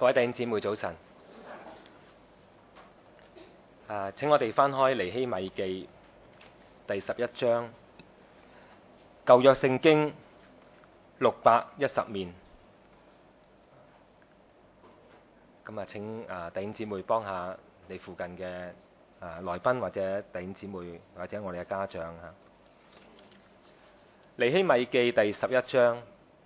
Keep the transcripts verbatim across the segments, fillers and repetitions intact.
各位弟兄姊妹早晨。啊，請我哋翻開尼希米記第十一章，舊約聖經六百一十面。咁啊，請啊弟兄姊妹幫下你附近嘅啊來賓或者弟兄姊妹或者我哋嘅家長嚇。尼希米記第十一章。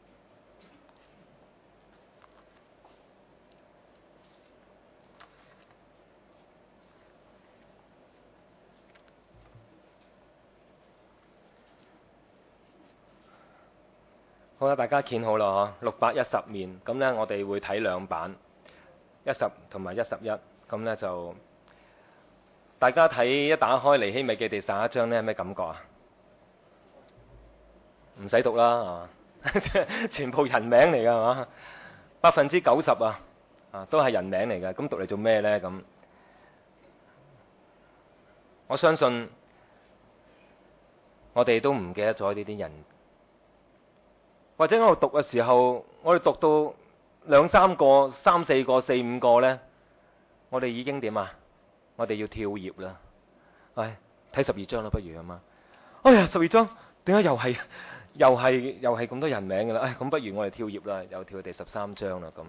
好啦，大家見好啦嗬，六百一十面，咁呢，我哋會睇兩版，一十同埋一十一，咁呢，就大家睇一打開尼希米記第十一章呢，有咩感覺啊？唔使讀啦，啊，全部人名嚟噶係嘛？百分之九十啊，啊都係人名嚟噶，咁讀嚟做咩呢？咁我相信我哋都唔記得咗呢啲人。或者我讀嘅時候，我哋讀到兩三個、三四個、四五個呢，我哋已經點啊？我哋要跳頁啦！唉，睇十二章啦，不如啊嘛！哎呀，十二章點解又係又係又係咁多人名嘅啦？唉，咁不如我哋跳頁啦，又跳去第十三章啦咁。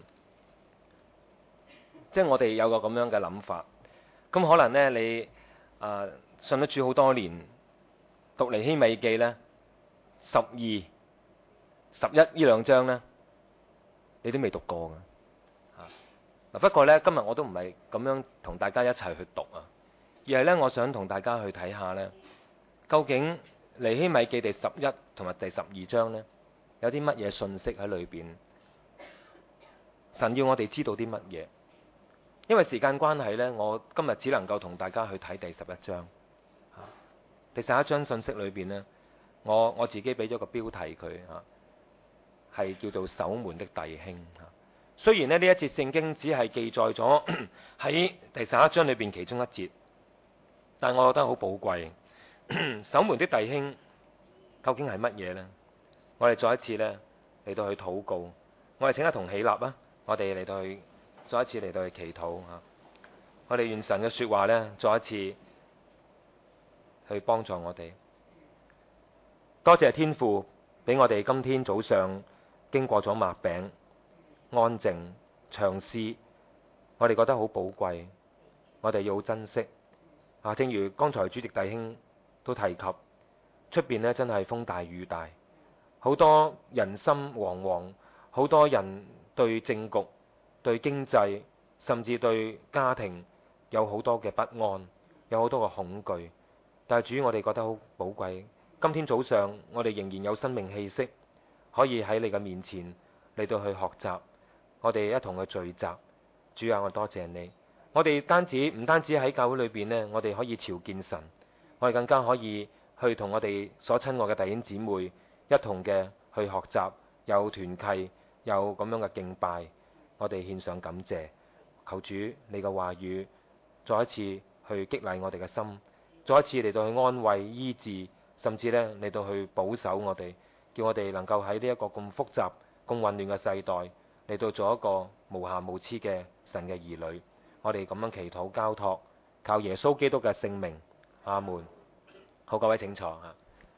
即係我哋有個咁樣嘅諗法。咁可能呢，你啊、呃、信得主好多年，讀尼希米記呢，十二。十一呢兩章呢，你都未讀過嘅。嗱，不過呢，今日我都唔係咁樣同大家一齊去讀啊，而係呢，我想同大家去睇下呢，究竟尼希米記第十一同埋第十二章呢，有啲乜嘢信息喺裏邊？神要我哋知道啲乜嘢？因為時間關係呢，我今日只能夠同大家去睇第十一章。第十一章信息裏邊呢，我我自己俾咗個標題佢嚇。係叫做守門的弟兄。雖然咧呢一節聖經只係記載咗喺第十一章裏邊其中一節，但我覺得好寶貴。守門的弟兄究竟係乜嘢呢？我哋再一次呢嚟到去禱告，我哋請一同起立啊！我哋嚟到去再一次嚟到去祈禱啊！我哋願神嘅說話呢，再一次去幫助我哋。多謝天父俾我哋今天早上經過咗擘餅、安靜、唱詩，我哋覺得好寶貴，我哋要好珍惜。啊，正如剛才主席弟兄都提及，出邊呢真係風大雨大，好多人心惶惶，好多人對政局、對經濟，甚至對家庭有好多嘅不安，有好多嘅恐懼。但係主，我哋覺得好寶貴，今天早上我哋仍然有生命氣息，可以喺你嘅面前嚟到去學習，我哋一同去聚集。主啊，我多謝你。我哋單止唔單止喺教會裏邊呢，我哋可以朝見神，我哋更加可以去同我哋所親愛嘅弟兄姊妹一同嘅去學習，有團契，有咁樣嘅敬拜，我哋獻上感謝。求主你嘅話語再一次去激勵我哋嘅心，再一次嚟到去安慰醫治，甚至呢嚟到去保守我哋，叫我哋能夠喺呢一個咁複雜、咁混亂嘅世代嚟到做一個無瑕無疵嘅神嘅兒女。我哋咁樣祈禱交託，靠耶穌基督嘅聖名，阿門。好，各位請坐吓。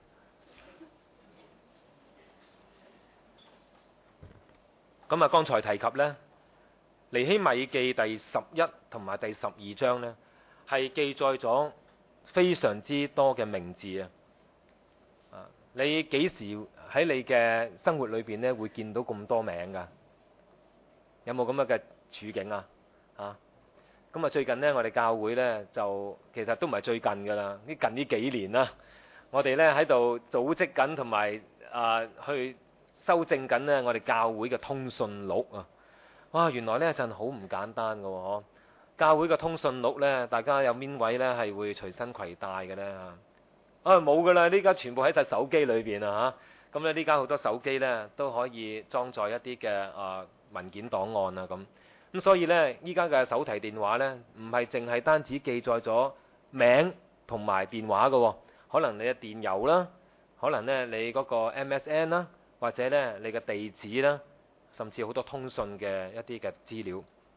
咁啊，剛才提及呢，尼希米記第十一同埋第十二章呢，係記載咗非常之多嘅名字啊。啊，你幾時喺你嘅生活裏邊呢會見到咁多名噶？有冇咁樣嘅處境啊？啊？咁啊，最近呢，我哋教會呢，就其實都唔係最近噶啦，呢近呢幾年啦，我哋呢喺度組織緊同埋啊去修正緊呢我哋教會嘅通訊錄啊！哇，原來呢一陣好唔簡單噶喎，教會嘅通訊錄呢，大家有邊位呢係會隨身攜帶嘅呢？啊，冇噶啦，呢家全部喺晒手機裏邊啊嚇！咁咧呢家好多手機呢，都可以裝載一啲嘅啊文件檔案啊咁。咁所以呢，依家嘅手提電話呢，唔係淨係單止記載咗名同埋電話嘅喎，可能你嘅電郵啦，可能呢你嗰個 M S N 啦，或者呢你嘅地址啦，甚至好多通訊嘅一啲嘅資料。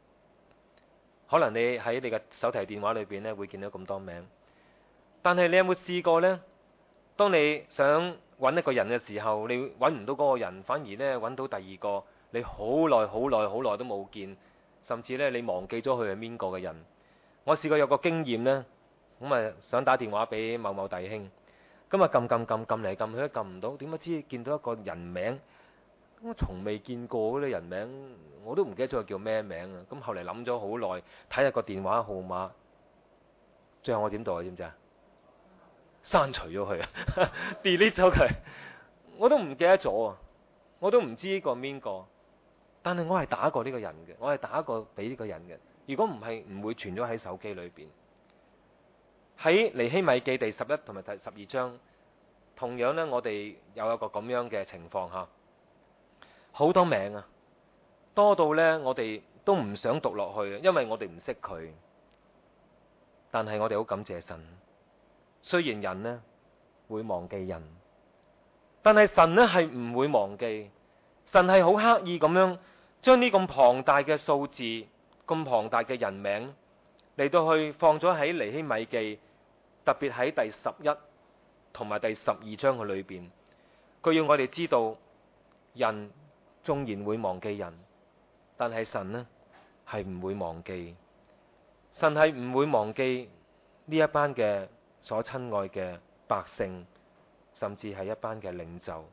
可能你喺你嘅手提電話裏邊咧會見到咁多名，但係你有冇試過呢？當你想揾一個人嘅時候，你揾唔到嗰個人，反而呢揾到第二個，你好耐好耐好耐都冇見，甚至呢你忘記咗佢係邊個嘅人。我試過有個經驗呢，咁啊想打電話俾某某弟兄，咁啊撳撳撳撳嚟撳去都撳唔到，點解知見到一個人名？我從未見過嗰啲人名，我都唔記得咗佢叫咩名啊！咁後嚟諗咗好耐，睇下個電話號碼，最後我點做啊？知唔知啊？刪除咗佢啊，delete 咗佢，我都唔記得咗啊！我都唔知呢個邊個，但係我係打過呢個人嘅，我係打過俾呢個人嘅。如果唔係，唔會存咗喺手機裏邊。喺尼希米記第十一同埋第十二章，同樣呢，我哋有一個咁樣嘅情況吓，好多名啊，多到呢，我哋都唔想讀落去，因為我哋唔識佢。但係我哋好感謝神。雖然人呢會忘記人，但係神呢係唔會忘記。神係好刻意咁樣將呢咁龐大嘅數字、咁龐大嘅人名嚟到去放咗喺尼希米記，特別喺第十一同埋第十二章嘅裏邊。佢要我哋知道，人縱然會忘記人，但係神呢係唔會忘記。神係唔會忘記呢一班嘅所親愛嘅百姓，甚至係一班嘅領袖。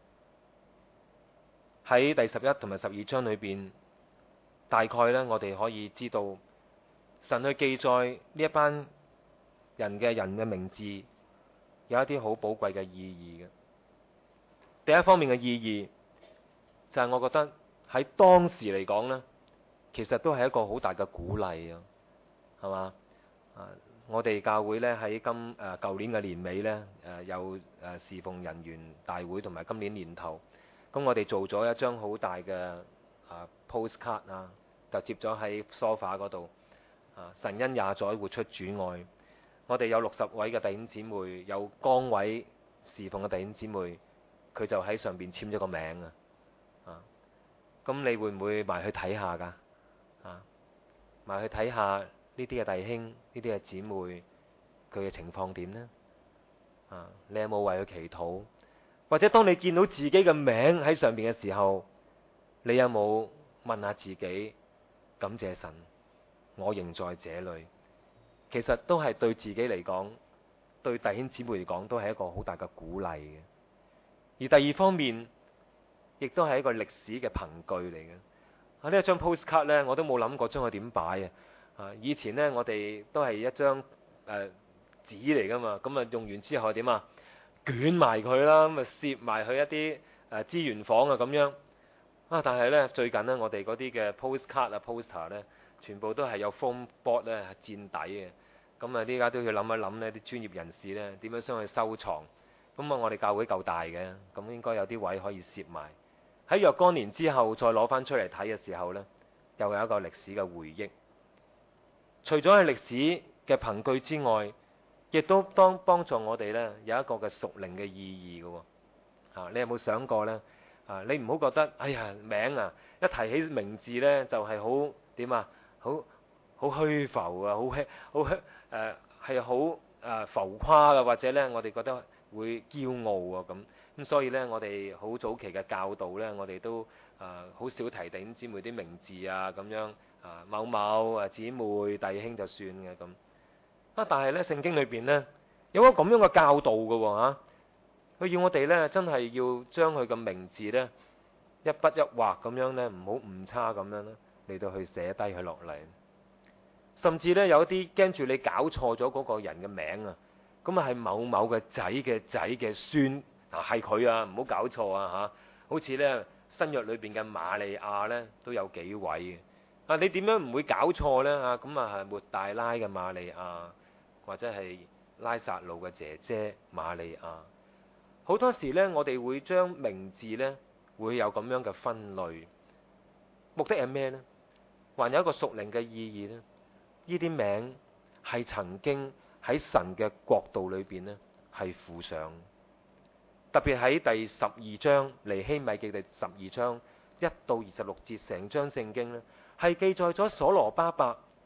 喺第十一同埋十二章裏邊，大概呢，我哋可以知道神去記載呢一班人嘅人嘅名字，有一啲好寶貴嘅意義嘅。第一方面嘅意義就係我覺得喺當時嚟講呢，其實都係一個好大嘅鼓勵啊，係嘛？啊！我哋教會咧喺今誒舊年嘅年尾咧誒有誒侍奉人員大會，同埋今年年頭，咁我哋做咗一張好大嘅啊 postcard 啊，就接咗喺 sofa 嗰度啊。神恩也在活出主愛，我哋有六十位嘅弟兄姊妹，有崗位侍奉嘅弟兄姊妹，佢就喺上邊簽咗個名啊。啊，咁你會唔會埋去睇下噶？啊，埋去睇下。呢啲嘅弟兄，呢啲嘅姊妹，佢嘅情況點呢？啊，你有冇為佢祈禱？或者當你見到自己嘅名喺上邊嘅時候，你有冇問下自己，感謝神，我仍在這裏？其實都係對自己嚟講，對弟兄姊妹嚟講，都係一個好大嘅鼓勵嘅。而第二方面，亦都係一個歷史嘅憑據嚟嘅。啊，呢一張 postcard 呢，我都冇諗過將佢點擺啊！啊！以前呢，我哋都係一張誒紙嚟噶嘛，咁啊用完之後點啊？捲埋佢啦，咁啊攝埋去一啲誒資源房啊咁樣啊！但係呢，最近呢，我哋嗰啲嘅 postcard 啊 poster 呢，全部都係有 foam board 咧係墊底嘅。咁啊，呢家都要諗一諗呢啲專業人士呢點樣將佢收藏。咁啊，我哋教會夠大嘅，咁應該有啲位可以攝埋。喺若干年之後再攞翻出嚟睇嘅時候呢，又有一個歷史嘅回憶。除咗係歷史嘅憑據之外，亦都當幫助我哋呢有一個嘅屬靈嘅意義嘅。啊，你有冇想過呢？啊，你唔好覺得，哎呀名啊，一提起名字呢就係好點啊，好好虛浮啊，好虛好虛誒係好誒浮誇嘅，或者呢我哋覺得會驕傲啊咁。咁所以呢，我哋好早期嘅教導呢，我哋都啊好少提弟兄姊妹啲名字啊咁樣。啊，某某啊姊妹弟兄就算嘅咁啊，但係咧聖經裏邊咧有個咁樣嘅教導嘅喎嚇，佢要我哋咧真係要將佢嘅名字咧一筆一畫咁樣咧，唔好誤差咁樣咧嚟到去寫低佢落嚟，甚至咧有一啲驚住你搞錯咗嗰個人嘅名啊，咁啊係某某嘅仔嘅仔嘅孫啊，係佢啊，唔好搞錯啊嚇，好似咧新約裏邊嘅瑪利亞咧都有幾位嘅。啊！你點樣唔會搞錯呢？啊，咁啊係抹大拉嘅瑪利亞，或者係拉撒路嘅姐姐瑪利亞。好多時呢，我哋會將名字呢會有咁樣嘅分類，目的係咩呢？還有一個屬靈嘅意義呢？呢啲名係曾經喺神嘅國度裏邊呢係附上，特別喺第十二章尼希米記第十二章一到二十六節，成章聖經呢。係記載咗所羅巴伯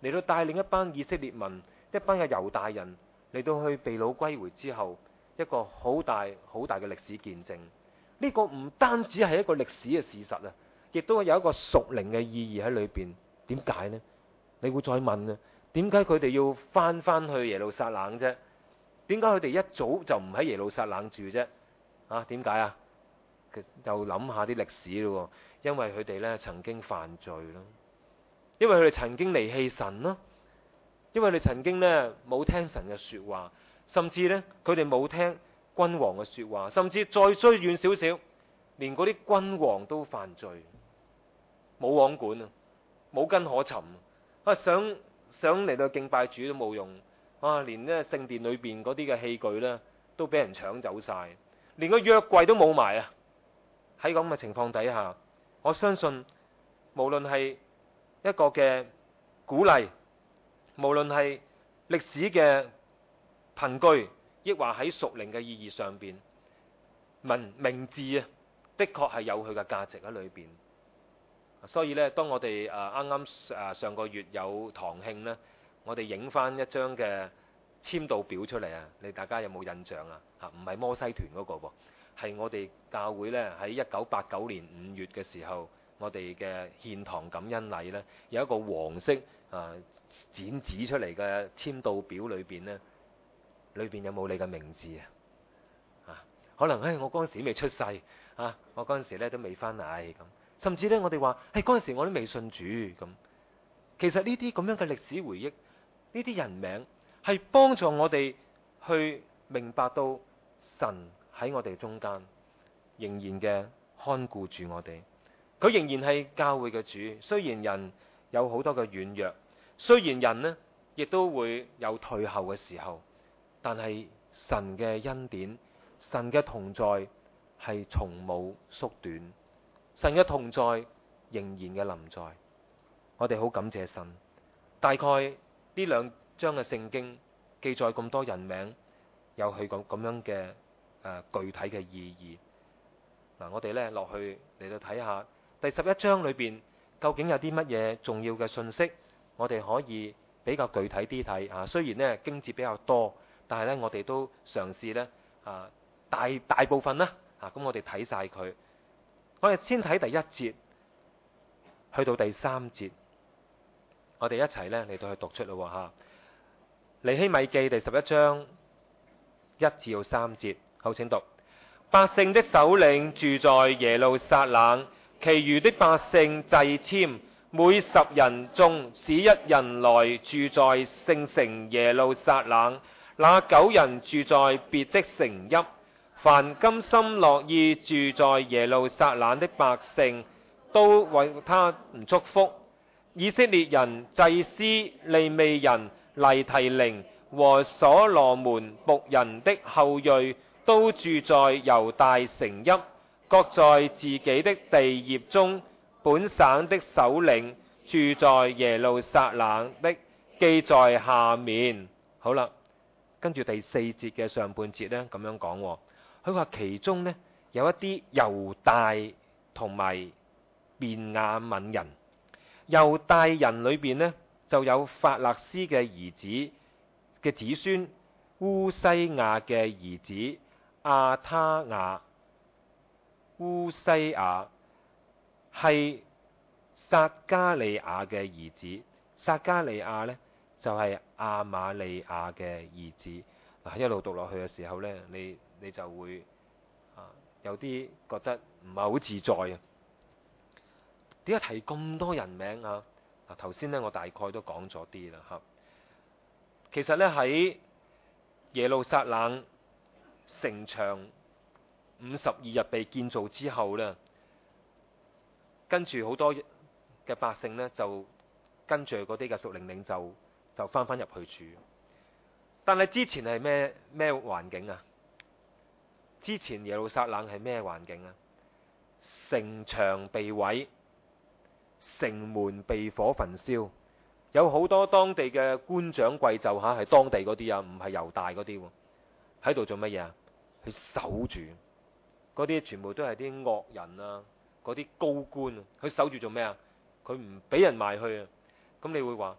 嚟到帶領一班以色列民、一班嘅猶大人嚟到去被擄歸回之後，一個好大好大嘅歷史見證。呢個唔單止係一個歷史嘅事實啊，亦都有一個屬靈嘅意義喺裏邊。點解呢？你會再問啊？點解佢哋要翻翻去耶路撒冷啫？點解佢哋一早就唔喺耶路撒冷住啫？啊，點解啊？又諗下啲歷史咯，因為佢哋咧曾經犯罪咯，因為佢哋曾經離棄神咯，因為佢哋曾經咧冇聽神嘅說話，甚至咧佢哋冇聽君王嘅說話，甚至再追遠少少，連嗰啲君王都犯罪，冇王管啊，冇根可尋啊，想想嚟到敬拜主都冇用啊，連咧聖殿裏邊嗰啲嘅器具咧都俾人搶走晒，連個約櫃都冇埋啊！喺咁嘅情況底下，我相信無論係一個嘅鼓勵，無論係歷史嘅憑據，亦或喺屬靈嘅意義上邊，文明字啊，的確係有佢嘅價值喺裏邊。所以咧，當我哋誒啱啱誒上個月有堂慶呢，我哋影翻一張嘅簽到表出嚟啊！你大家有冇印象啊？嚇，唔係摩西團嗰個噃。係我哋教會咧喺一九八九年五月嘅時候，我哋嘅獻堂感恩禮咧，有一個黃色啊剪紙出嚟嘅簽到表裏邊咧，裏邊有冇你嘅名字啊？啊，可能誒我嗰陣時未出世啊，我嗰陣時咧都未翻嚟咁，甚至咧我哋話誒嗰陣時我都未信主咁。其實呢啲咁樣嘅歷史回憶，呢啲人名係幫助我哋去明白到神喺我哋中間仍然嘅看顧住我哋，佢仍然係教會嘅主。雖然人有好多嘅軟弱，雖然人呢亦都會有退後嘅時候，但係神嘅恩典、神嘅同在係從冇縮短，神嘅同在仍然嘅臨在。我哋好感謝神。大概呢兩章嘅聖經記載咁多人名，有佢咁咁樣嘅。誒具體嘅意義嗱，我哋咧落去嚟到睇下第十一章裏邊究竟有啲乜嘢重要嘅信息，我哋可以比較具體啲睇啊。雖然呢經節比較多，但係咧我哋都嘗試咧啊大大部分啦啊，咁我哋睇晒佢。我哋先睇第一節去到第三節，我哋一齊咧嚟到去讀出咯嚇。尼希米記第十一章一至到三節。好，請讀。百姓的首領住在耶路撒冷，其餘的百姓掣籤，每十人中使一人來住在聖城耶路撒冷，那九人住在別的城邑。凡甘心樂意住在耶路撒冷的百姓，都為他唔祝福。以色列人、祭司、利未人、黎提寧和所羅門僕人的後裔，都住在猶大城邑，各在自己的地業中。本省的首領住在耶路撒冷的，記在下面。好啦，跟住第四節嘅上半節呢，咁樣講，佢話其中呢有一啲猶大同埋便雅憫人。猶大人裏邊呢，就有法勒斯嘅兒子嘅子孫，烏西亞嘅兒子亞他雅。烏西亞係撒加利亞嘅兒子，撒加利亞呢，就係、是、亞瑪利亞嘅兒子。嗱，一路讀落去嘅時候呢，你你就會啊有啲覺得唔係好自在啊。點解提咁多人名啊？嗱，頭先呢，我大概都講咗啲啦嚇。其實呢，喺耶路撒冷城牆五十二日被建造之後呢，跟住好多嘅百姓呢，就跟住嗰啲嘅屬靈領袖就翻返入去住。但係之前係咩咩環境啊？之前耶路撒冷係咩環境啊？城牆被毀，城門被火焚燒，有好多當地嘅官長貴胄吓，係當地嗰啲啊，唔係猶大嗰啲喎，喺度做乜嘢啊？去守住，嗰啲全部都係啲惡人啊，嗰啲高官啊，佢守住做咩啊？佢唔俾人埋去啊！咁你會話，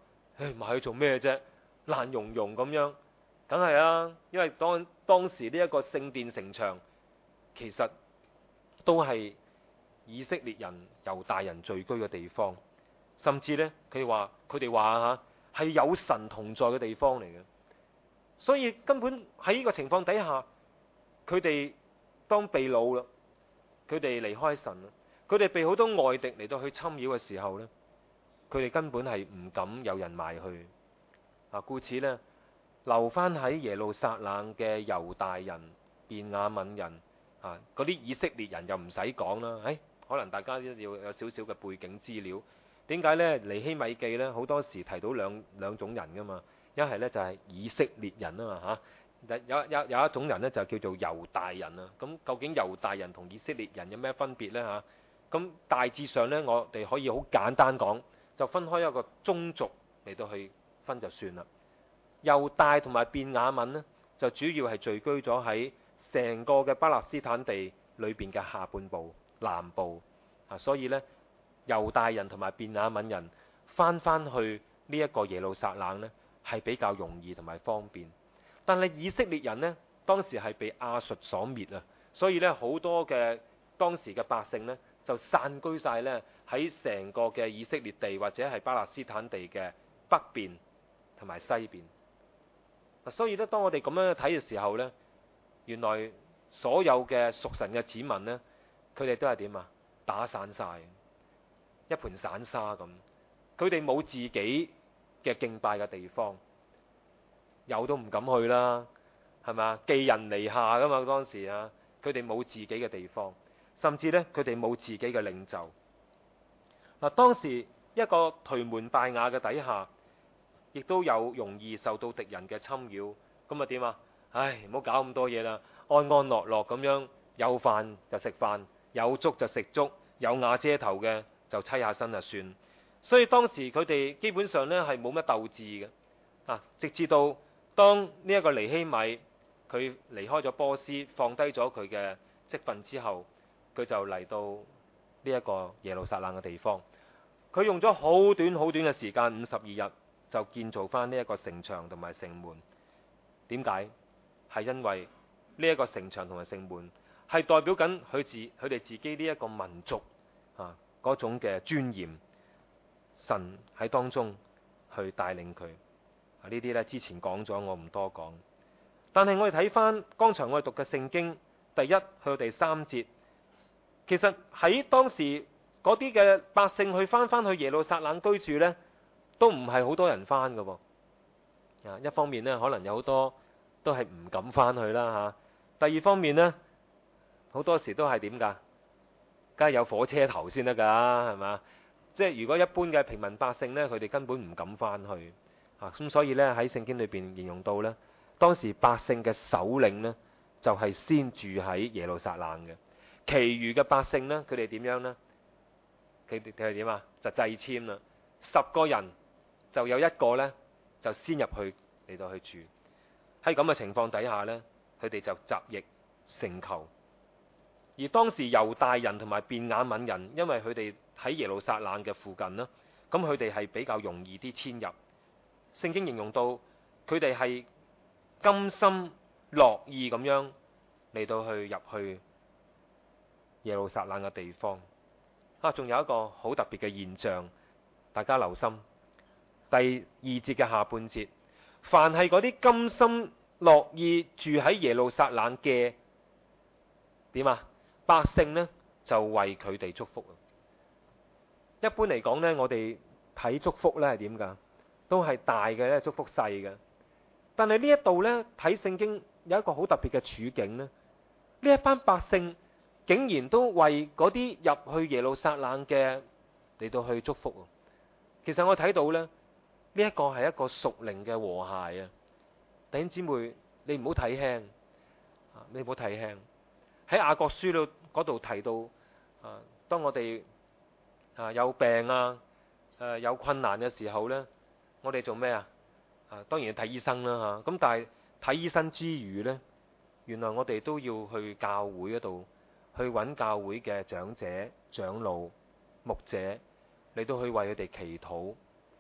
誒埋去做咩啫？爛溶溶咁樣，梗係啊！因為當當時呢一個聖殿城牆，其實都係以色列人、猶大人聚居嘅地方，甚至呢，佢話佢哋話嚇係有神同在嘅地方嚟嘅。所以根本喺呢個情況底下，佢哋當被擄啦，佢哋離開神啦，佢哋被好多外敵嚟到去侵擾嘅時候呢，佢哋根本係唔敢有人埋去啊。故此呢，留翻喺耶路撒冷嘅猶大人、便雅憫人啊，嗰啲以色列人又唔使講啦。誒、哎，可能大家都要有少少嘅背景資料。點解呢？尼希米記呢，好多時提到兩兩種人噶嘛。一係呢，就係以色列人啊嘛嚇，有有有一種人呢，就叫做猶大人啊。咁究竟猶大人同以色列人有咩分別呢？嚇？咁大致上呢，我哋可以好簡單講，就分開一個宗族嚟到去分就算啦。猶大同埋便雅憫呢，就主要係聚居咗喺成個嘅巴勒斯坦地裏邊嘅下半部、南部啊，所以呢，猶大人同埋便雅憫人翻翻去呢一個耶路撒冷呢，係比較容易同埋方便。但係以色列人呢，當時係被亞述所滅啊，所以呢，好多嘅當時嘅百姓呢，就散居晒呢喺成個嘅以色列地或者係巴勒斯坦地嘅北邊同埋西邊。所以咧，當我哋咁樣睇嘅時候呢，原來所有嘅屬神嘅子民呢，佢哋都係點啊？打散晒，一盤散沙咁。佢哋冇自己嘅敬拜嘅地方，有都唔敢去啦，係咪？寄人籬下噶嘛，當時啊，佢哋冇自己嘅地方，甚至呢，佢哋冇自己嘅領袖。嗱，當時一個頹垣敗瓦嘅底下，亦都有容易受到敵人嘅侵擾。咁啊點啊？唉，唔好搞咁多嘢啦，安安樂樂咁樣，有飯就食飯，有粥就食粥，有瓦遮頭嘅就棲下身就算。所以當時佢哋基本上呢係冇乜鬥志嘅啊，直至到當呢一個尼希米佢離開咗波斯，放低咗佢嘅職分之後，佢就嚟到呢一個耶路撒冷嘅地方。佢用咗好短好短嘅時間，五十二日就建造翻呢一個城牆同埋城門。點解？係因為呢一個城牆同埋城門係代表緊佢自佢哋自己呢一個民族啊嗰種嘅尊嚴。神喺當中去帶領佢啊，呢啲呢之前講咗，我唔多講。但係我哋睇翻剛才我哋讀嘅聖經第一去到第三節，其實喺當時嗰啲嘅百姓去翻翻去耶路撒冷居住呢，都唔係好多人翻㗎喎。啊，一方面呢，可能有好多都係唔敢翻去啦嚇。第二方面呢，好多時都係點㗎？梗係有火車頭先得㗎，係嘛？即係如果一般嘅平民百姓呢，佢哋根本唔敢翻去啊。咁所以呢，喺聖經裏邊形容到呢，當時百姓嘅首領呢，就係先住喺耶路撒冷嘅，其餘嘅百姓呢，佢哋點樣呢？佢哋佢係點啊？就掣籤啦，十個人就有一個呢，就先入去嚟到去住。喺咁嘅情況底下呢，佢哋就集腋成裘。而當時猶大人同埋便雅憫人，因為佢哋喺耶路撒冷嘅附近啦，咁佢哋係比較容易啲遷入。聖經形容到佢哋係甘心樂意咁樣嚟到去入去耶路撒冷嘅地方。啊，仲有一個好特別嘅現象，大家留心。第二節嘅下半節，凡係嗰啲甘心樂意住喺耶路撒冷嘅點啊？百姓呢，就為佢哋祝福。一般嚟講呢，我哋睇祝福呢係點㗎？都係大嘅咧祝福細嘅。但係呢一度呢，睇聖經有一個好特別嘅處境呢，呢一班百姓竟然都為嗰啲入去耶路撒冷嘅嚟到去祝福。其實我睇到呢，呢一個係一個屬靈嘅和諧啊！弟兄姊妹，你唔好睇輕啊！你唔好睇輕。喺雅各書度嗰度提到啊，當我哋啊有病啊、誒有困難嘅時候呢，我哋做咩啊？啊，當然要睇醫生啦嚇。咁但係睇醫生之餘呢，原來我哋都要去教會嗰度去揾教會嘅長者、長老、牧者嚟到去為佢哋祈禱。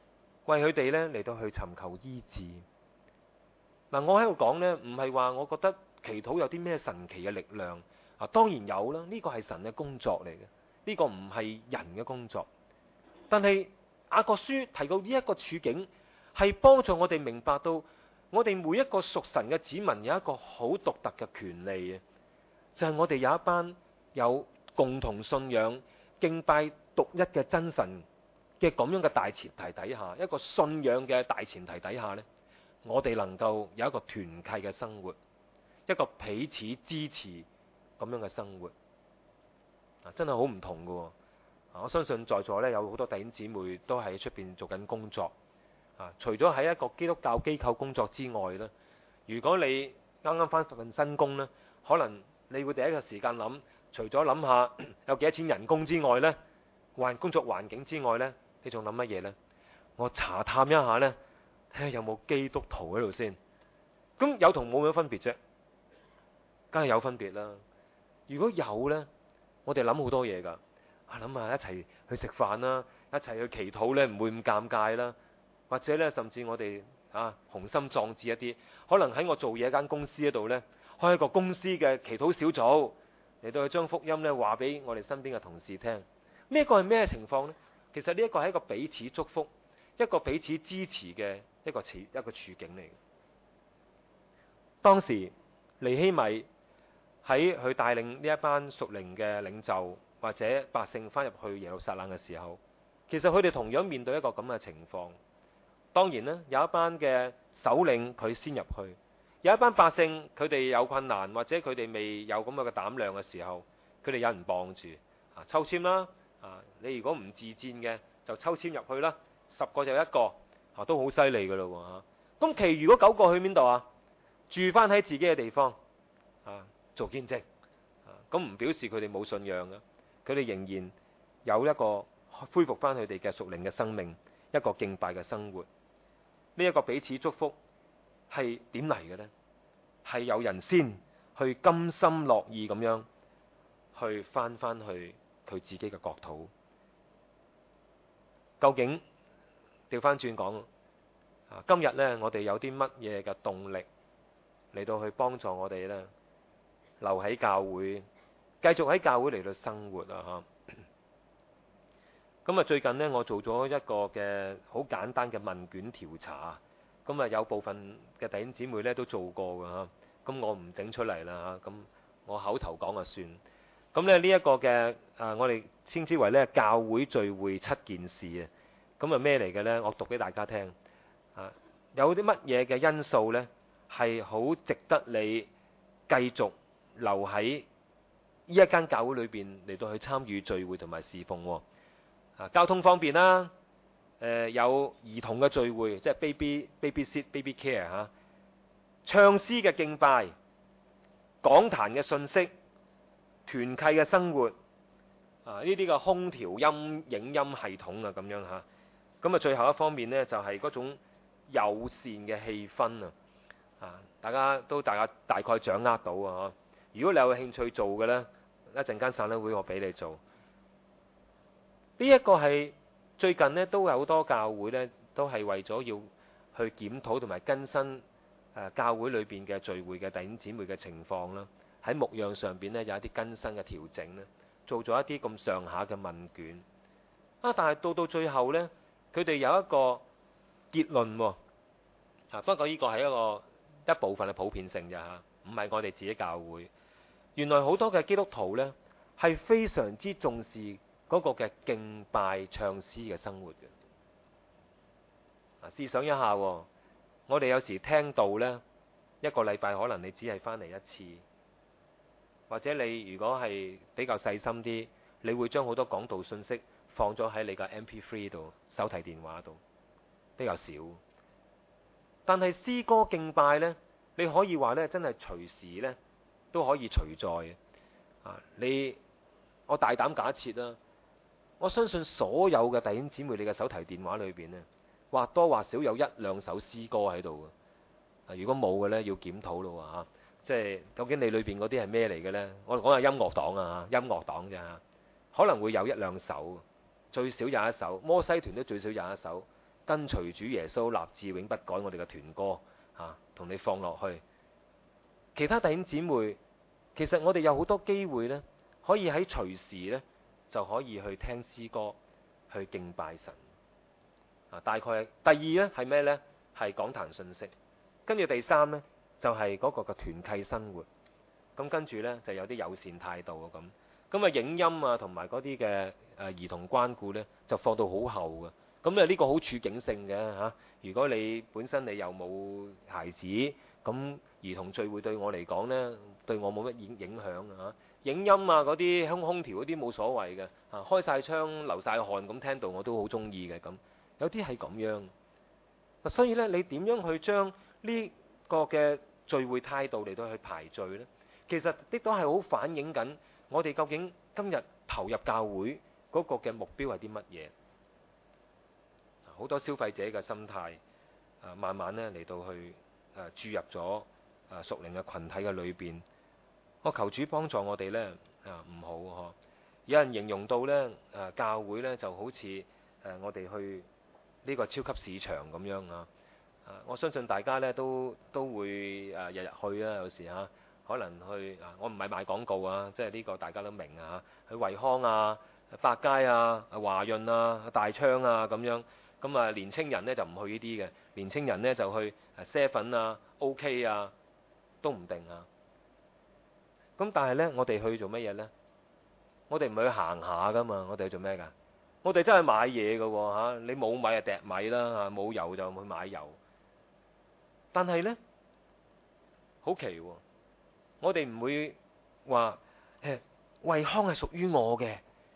為佢哋呢嚟到去尋求醫治。嗱，我喺度講呢，唔係話我覺得祈禱有啲咩神奇嘅力量啊，當然有啦，呢個係神嘅工作嚟嘅，呢個唔係人嘅工作。但係雅各書提到呢一個處境，係幫助我哋明白到，我哋每一個屬神嘅子民有一個好獨特嘅權利啊，就係我哋有一班有共同信仰、敬拜獨一嘅真神嘅咁樣嘅大前提底下，一個信仰嘅大前提底下呢，我哋能夠有一個團契嘅生活，一個彼此支持咁樣嘅生活，啊，真係好唔同㗎。我相信在座呢有好多弟兄姊妹都喺出邊做緊工作，啊，除咗喺一個基督教機構工作之外呢，如果你啱啱翻份新工呢，可能你會第一個時間諗，除咗諗下有幾多錢人工之外呢，環工作環境之外呢，你仲諗乜嘢呢？我查探一下呢，睇下有冇基督徒喺度先。咁有同冇有分別啫？梗係有分別啦。如果有呢，我哋諗好多嘢噶。諗下一齊去食飯啦，一齊去祈禱呢，唔會咁尷尬啦。或者呢，甚至我哋啊雄心壯志一啲，可能喺我做嘢間公司嗰度呢，開一個公司嘅祈禱小組嚟到去將福音呢話俾我哋身邊嘅同事聽。呢一個係咩情況呢？其實呢一個係一個彼此祝福、一個彼此支持嘅一個處一個處境嚟。當時尼希米喺佢帶領呢一班屬靈嘅領袖或者百姓翻入去耶路撒冷嘅時候，其實佢哋同樣面對一個咁嘅情況。當然呢，有一班嘅首領佢先入去，有一班百姓佢哋有困難或者佢哋未有咁樣嘅膽量嘅時候，佢哋有人幫住啊，抽籤啦啊！你如果唔自薦嘅就抽籤入去啦，十個就一個啊，都好犀利噶咯喎。咁其餘嗰九個去邊度啊？住翻喺自己嘅地方啊，做見證啊，咁唔表示佢哋冇信仰嘅。佢哋仍然有一個恢復翻佢哋嘅屬靈嘅生命，一個敬拜嘅生活。呢一個彼此祝福係點嚟嘅呢？係有人先去甘心樂意咁樣去翻翻去佢自己嘅國土。究竟調翻轉講啊，今日呢，我哋有啲乜嘢嘅動力嚟到去幫助我哋呢？留喺教會，繼續喺教會嚟到生活啊！嚇，咁啊最近呢，我做咗一個嘅好簡單嘅問卷調查，咁啊有部分嘅弟兄姊妹呢都做過㗎嚇，咁我唔整出嚟啦嚇，咁我口頭講就算。咁咧呢一個嘅啊，我哋稱之為呢教會聚會七件事啊，咁啊咩嚟嘅呢？我讀俾大家聽啊，有啲乜嘢嘅因素呢係好值得你繼續留喺呢一間教會裏邊嚟到去參與聚會同埋侍奉。啊，交通方便啦，誒、呃、有兒童嘅聚會，即係 baby baby sit baby care 嚇、啊，唱詩嘅敬拜，講壇嘅信息，團契嘅生活，啊呢啲嘅空調音影音系統啊咁樣嚇，咁啊最後一方面呢，就係、是、嗰種友善嘅氣氛啊，啊大家都大家大概掌握到啊。如果你有興趣做嘅呢，一陣間散會我俾你做。呢、這、一個係最近呢都有好多教會呢，都係為咗要去檢討同埋更新誒教會裏邊嘅聚會嘅弟兄姊妹嘅情況啦。喺牧養上邊呢，有一啲更新嘅調整呢，做咗一啲咁上下嘅問卷啊。但係到到最後呢，佢哋有一個結論喎。啊，不過呢個係一個一部分嘅普遍性啫嚇，唔係我哋自己教會。原來好多嘅基督徒呢，係非常之重視嗰個嘅敬拜唱詩嘅生活嘅。啊，試想一下，我哋有時聽道呢，一個禮拜可能你只係翻嚟一次，或者你如果係比較細心啲，你會將好多講道信息放咗喺你個 M P 三 度、手提電話度，比較少。但係詩歌敬拜呢，你可以話呢，真係隨時呢都可以隨在嘅。啊，你我大膽假設啦，我相信所有嘅弟兄姊妹，你嘅手提電話裏邊呢，或多或少有一兩首詩歌喺度嘅。啊，如果冇嘅呢，要檢討咯嚇。即係究竟你裏邊嗰啲係咩嚟嘅呢？我講下音樂黨啊，音樂黨啫嚇，可能會有一兩首，最少有一首。摩西團都最少有一首， 跟隨主耶穌立志永不改我哋嘅團歌嚇，同、啊、你放落去。其他弟兄姊妹，其實我哋有好多機會呢，可以喺隨時呢就可以去聽詩歌，去敬拜神。啊，大概第二呢係咩呢？係講壇信息。跟住第三呢，就係、是、嗰個嘅團契生活。咁跟住呢，就有啲友善態度啊咁。咁啊影音啊同埋嗰啲嘅誒兒童關顧呢，就放到好後嘅。咁咧呢個好處境性嘅嚇、啊。如果你本身你又冇孩子，咁兒童聚會對我嚟講呢，對我冇乜影影響啊。影音啊嗰啲空空調嗰啲冇所謂嘅嚇，開晒窗流晒汗咁聽到我都好中意嘅咁。有啲係咁樣。所以呢，你點樣去將呢個嘅聚會態度嚟到去排序呢？其實的都係好反映緊我哋究竟今日投入教會嗰個嘅目標係啲乜嘢？好多消費者嘅心態啊，慢慢咧嚟到去誒注入咗啊屬靈嘅群體嘅裏邊。我求主幫助我哋呢，啊，唔好嗬。有人形容到呢，誒教會呢就好似誒我哋去呢個超級市場咁樣啊。啊，我相信大家呢都都會誒日日去啊，有時嚇。可能去啊，我唔係賣廣告啊，即係呢個大家都明啊。去惠康啊、百佳啊、華潤啊、大昌啊咁樣。咁啊，年青人呢就唔去呢啲嘅，年青人呢就去 Seven 啊、OK 啊，都唔定啊。咁但係呢，我哋去做乜嘢呢？我哋唔係去行下噶嘛，我哋去做咩㗎？我哋真係買嘢㗎喎嚇，你冇米就掟米啦嚇，冇油就去買油。但係呢，好奇喎，我哋唔會話誒惠康係屬於我嘅，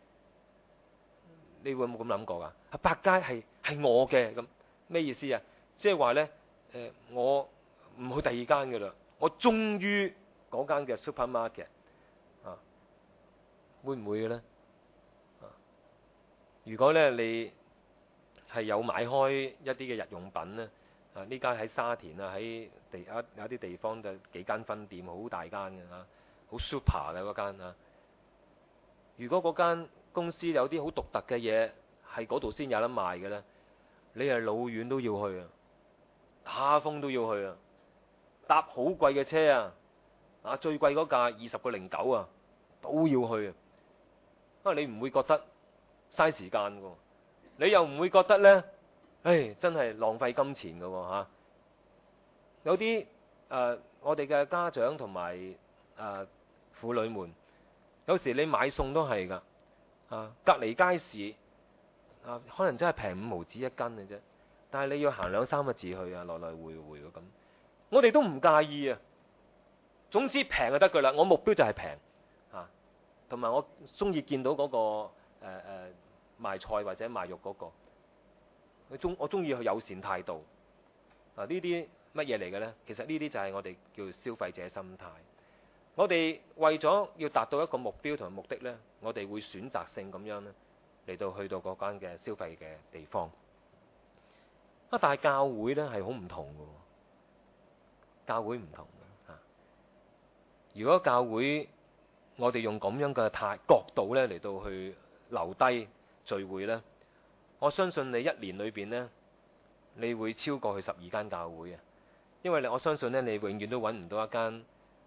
你會冇咁諗過㗎？百佳係係我嘅，咁咩意思啊？即係話呢，誒我唔去第二間㗎啦，我終於嗰間嘅 supermarket 啊，會唔會嘅咧？啊，如果咧你係有買開一啲嘅日用品咧，啊呢間喺沙田啊，喺地有有啲地方嘅幾間分店，好大間嘅嚇，好 super 嘅嗰間啊。如果嗰間公司有啲好獨特嘅嘢，係嗰度先有得賣嘅咧，你係老遠都要去啊，打風都要去啊，搭好貴嘅車啊！啊，最貴嗰架二十個零九啊，都要去啊！啊，你唔會覺得嘥時間㗎，你又唔會覺得呢？唉，真係浪費金錢㗎喎嚇！有啲誒、呃，我哋嘅家長同埋誒婦女們，有時你買餸都係㗎啊，隔離街市啊，可能真係平五毫子一斤嘅啫，但係你要行兩三個字去啊，來來回回咁，我哋都唔介意啊！總之平就得㗎啦，我目標就係平啊，同埋我中意見到嗰、嗰個誒誒、呃呃、賣菜或者賣肉嗰、嗰個，我中我中意去友善態度啊！呢啲乜嘢嚟嘅呢？其實呢啲就係我哋叫消費者心態。我哋為咗要達到一個目標同埋目的呢，我哋會選擇性咁樣呢嚟到去到嗰間嘅消費嘅地方。啊，但係教會呢係好唔同嘅，教會唔同嘅嚇。如果教會我哋用咁樣嘅態角度咧嚟到去留低聚會呢，我相信你一年裏邊呢，你會超過去十二間教會啊！因為我相信呢，你永遠都揾唔到一間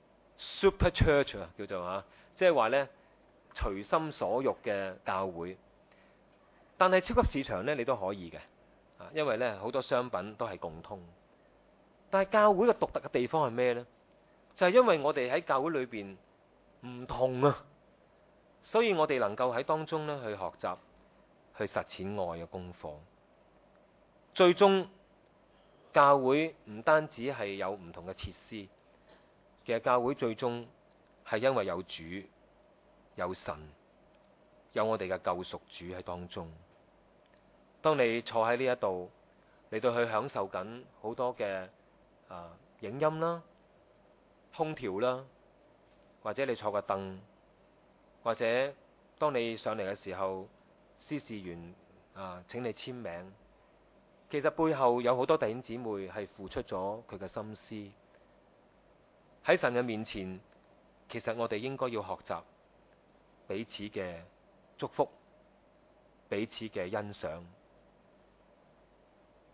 super church 啊，叫做嚇，即係話呢，隨心所欲嘅教會。但係超級市場呢，你都可以嘅啊，因為呢好多商品都係共通。但係教會嘅獨特嘅地方係咩呢？就係因為我哋喺教會裏邊唔同啊，所以我哋能夠喺當中咧去學習，去實踐愛嘅功課。最終教會唔單止係有唔同嘅設施，其實教會最終係因為有主、有神、有我哋嘅救贖主喺當中。當你坐喺呢一度嚟到去享受緊好多嘅啊影音啦、空調啦，或者你坐個凳，或者當你上嚟嘅時候，司事員啊請你簽名，其實背後有好多弟兄姊妹係付出咗佢嘅心思。喺神嘅面前，其實我哋應該要學習彼此嘅祝福，彼此嘅欣賞。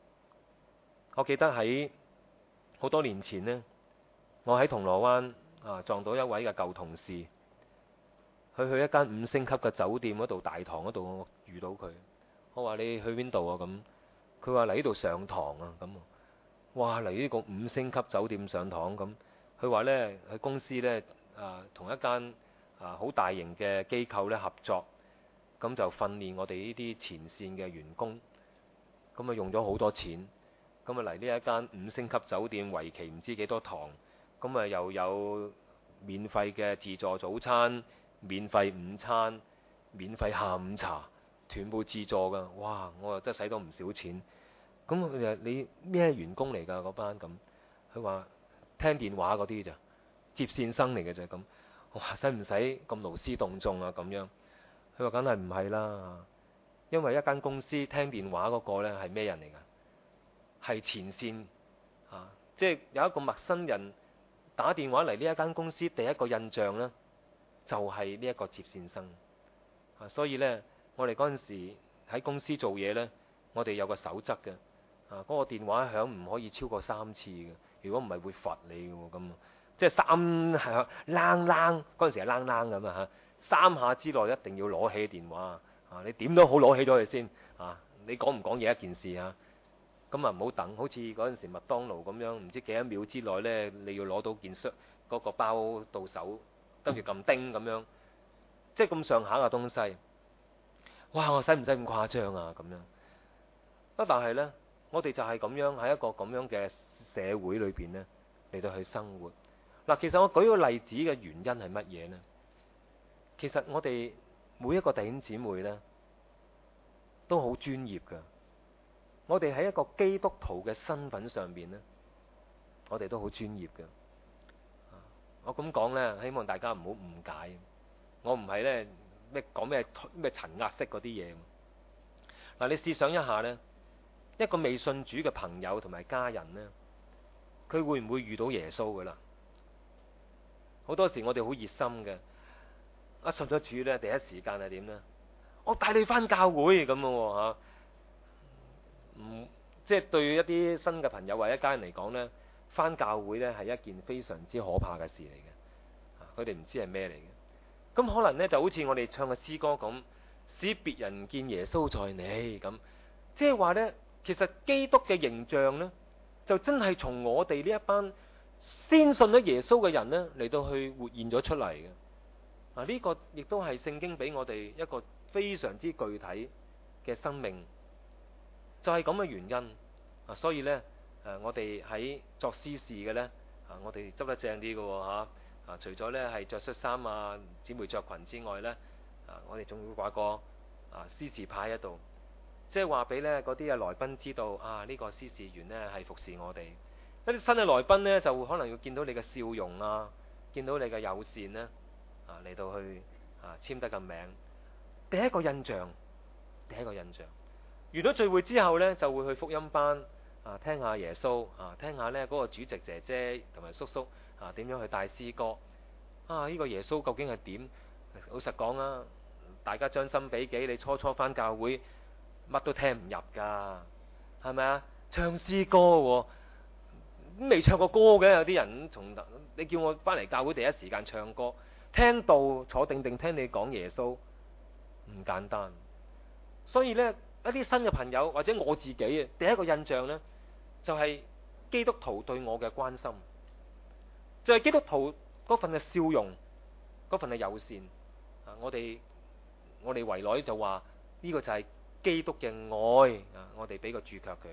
我記得喺好多年前呢，我喺銅鑼灣啊撞到一位嘅舊同事，佢去一間五星級嘅酒店嗰度大堂嗰度，我遇到佢。我話你去邊度啊？咁佢話嚟呢度上堂啊。咁哇，嚟呢個五星級酒店上堂咁。佢話呢，喺公司呢，啊同一間啊好大型嘅機構呢合作，咁就訓練我哋呢啲前線嘅員工。咁啊用咗好多錢，咁啊嚟呢一間五星級酒店，為期唔知幾多堂，咁啊又有免費嘅自助早餐、免費午餐、免費下午茶，全部自助噶。哇！我又真係使到唔少錢。咁佢就你咩員工嚟㗎嗰班咁？佢話聽電話嗰啲咋，接線生嚟嘅啫咁。哇！使唔使咁勞師動眾啊？咁樣佢話梗係唔係啦。因為一間公司聽電話嗰個呢係咩人嚟㗎？係前線啊，即係有一個陌生人打電話嚟呢一間公司，第一個印象呢就係呢一個接線生啊。所以呢，我哋嗰陣時喺公司做嘢呢，我哋有個守則嘅啊，嗰個電話響唔可以超過三次嘅，如果唔係會罰你嘅喎。咁即係三下啷啷嗰陣時係啷啷咁啊嚇，三下之內一定要攞起電話。啊！你點都好攞起咗佢先啊！你講唔講嘢一件事啊？咁啊唔好等，好似嗰陣時麥當勞咁樣，唔知幾多秒之內呢，你要攞到件箱嗰個包到手，跟住撳叮咁樣，即係咁上下嘅東西。哇！我使唔使咁誇張啊？咁樣啊！但係呢，我哋就係咁樣喺一個咁樣嘅社會裏邊呢，嚟到去生活。嗱，其實我舉個例子嘅原因係乜嘢呢？其實我哋每一個弟兄姊妹呢，都好專業噶。我哋喺一個基督徒嘅身份上邊呢，我哋都好專業噶。我咁講呢，希望大家唔好誤解。我唔係呢咩講咩咩層壓式嗰啲嘢。嗱，你試想一下呢，一個未信主嘅朋友同埋家人呢，佢會唔會遇到耶穌噶啦？好多時我哋好熱心嘅。一信咗主咧，第一時間係點呢？我帶你翻教會咁咯嚇，唔即係對一啲新嘅朋友或者一家人嚟講呢，翻教會呢係一件非常之可怕嘅事嚟嘅。佢哋唔知係咩嚟嘅。咁可能呢就好似我哋唱嘅詩歌咁，使別人見耶穌在你咁，即係話呢，其實基督嘅形象呢，就真係從我哋呢一班先信咗耶穌嘅人呢嚟到去活現咗出嚟嘅。啊！呢個亦都係聖經俾我哋一個非常之具體嘅生命，就係咁嘅原因啊！所以呢，誒我哋喺作司事嘅呢，啊，我哋執得正啲嘅喎嚇啊！除咗呢係着恤衫啊，姊妹着裙之外呢，啊，我哋仲會掛個啊司事牌喺度，即係話俾呢嗰啲嘅來賓知道啊，呢個司事員呢係服侍我哋。一啲新嘅來賓呢，就可能要見到你嘅笑容啊，見到你嘅友善呢。啊，嚟到去啊簽得個名，第一個印象，第一個印象。完咗聚會之後呢，就會去福音班啊，聽下耶穌啊，聽下呢嗰個主席姐姐同埋叔叔啊點樣去帶詩歌啊。呢個耶穌究竟係點？老實講啊，大家將心比己，你初初返教會乜都聽唔入㗎，係咪啊？唱詩歌喎，未唱過歌嘅，有啲人從你叫我返嚟教會第一時間唱歌。聽到坐定定聽你講耶穌唔簡單，所以呢，一啲新嘅朋友或者我自己啊，第一個印象呢，就係基督徒對我嘅關心，就係基督徒嗰份嘅笑容，嗰份嘅友善啊！我哋我哋圍內就話呢個就係基督嘅愛啊！我哋俾個注腳佢。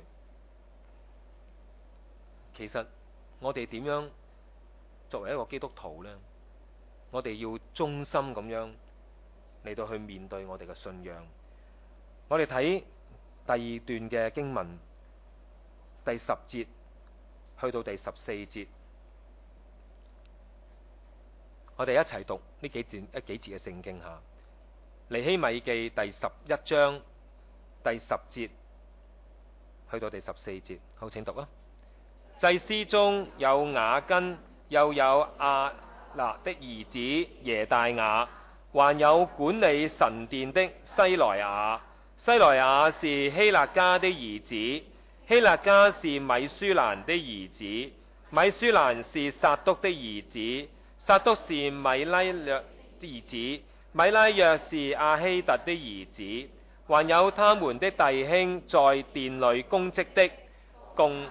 其實我哋點樣作為一個基督徒呢？我哋要忠心咁樣嚟到去面對我哋嘅信仰。我哋睇第二段嘅經文，第十節去到第十四節，我哋一齊讀呢幾段一幾節嘅聖經下。尼希米記第十一章第十節去到第十四節，好，請讀啊！祭司中有雅斤，又有亞拿的兒子耶大雅，還有管理神殿的西萊亞。西萊亞是希勒家的兒子，希希勒家是米舒蘭的兒子，米舒蘭是撒督的兒子，撒督是米拉約的兒子，米拉約是亞希突的兒子。還有他們的弟兄在殿裏供職的，共